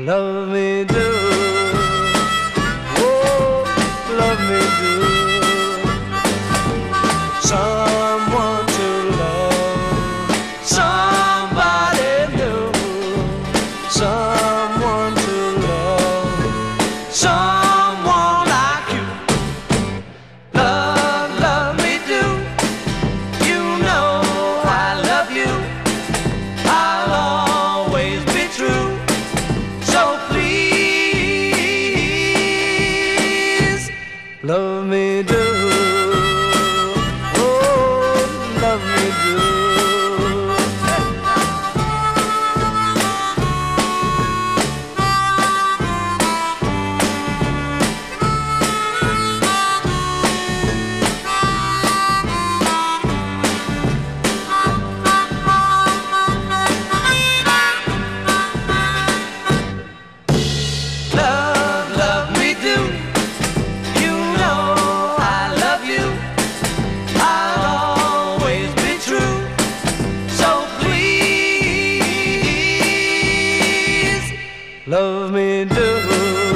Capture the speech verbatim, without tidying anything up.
love me do. Oh, love me do. Someone to love, somebody new. Someone to love, someone like you. Love, love me do. You know I love you. I'll always be true. So please, love me do. Oh, love me do. Love, love me do. You know I love you. I'll always be true. So please, love me do.